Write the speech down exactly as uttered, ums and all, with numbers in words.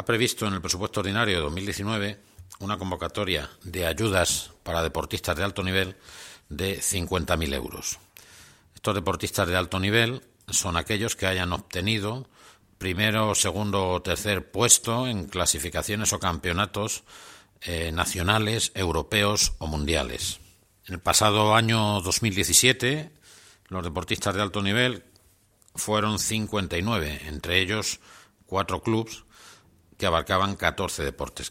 previsto en el presupuesto ordinario de dos mil diecinueve una convocatoria de ayudas para deportistas de alto nivel de cincuenta mil euros. Estos deportistas de alto nivel son aquellos que hayan obtenido primero, segundo o tercer puesto en clasificaciones o campeonatos eh, nacionales, europeos o mundiales. En el pasado año dos mil diecisiete, los deportistas de alto nivel fueron cincuenta y nueve, entre ellos cuatro clubes que abarcaban catorce deportes